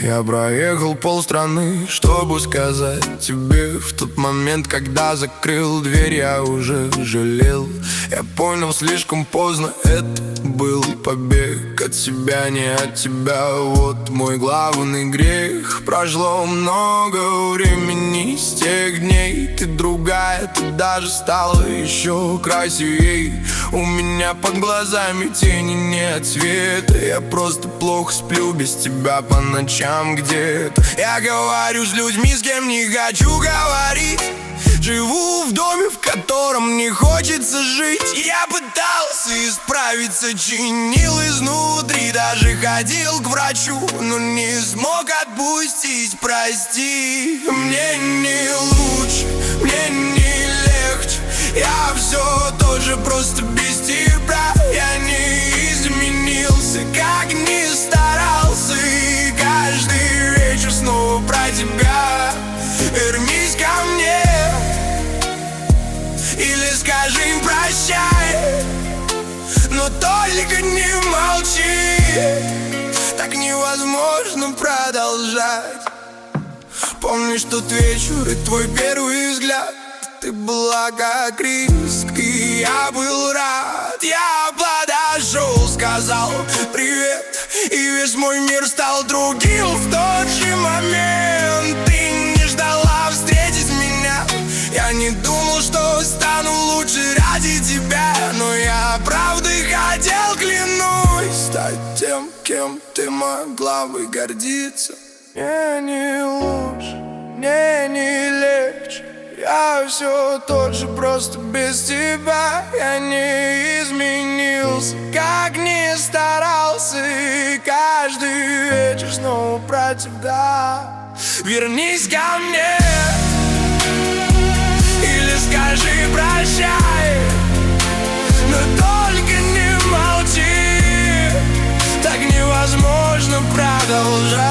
Я проехал полстраны, чтобы сказать тебе. В тот момент, когда закрыл дверь, я уже жалел. Я понял слишком поздно, это был побег от себя, не от тебя. Вот мой главный грех. Прошло много времени с тех дней. Ты другая, ты даже стала еще красивей. У меня под глазами тени, нет света. Я просто плохо сплю без тебя по ночам где-то. Я говорю с людьми, с кем не хочу говорить. Живу в доме, в котором не хочется жить. Я пытался исправиться, чинил изнутри. Даже ходил к врачу, но не смог отпустить. Прости, мне не лучше, мне не легче. Я все тоже просто без тебя. Я не изменился, как ни старался. И каждый вечер снова про тебя. Вернись ко мне или скажи прощай, но только не молчи. Так невозможно продолжать. Помнишь тот вечер и твой первый взгляд? Ты была как риск, и я был рад. Я подошел, сказал привет, и весь мой мир стал другим. В тот же момент ты не ждала встретить меня. Я не думал, что стану лучше ради тебя, но я правда хотел, клянусь, стать тем, кем ты могла бы гордиться. Мне не лучше, мне не легче. Я все тот же, просто без тебя. Я не изменился, как ни старался. И каждый вечер снова про тебя. Вернись ко мне или скажи прощай, но только не молчи. Так невозможно продолжать.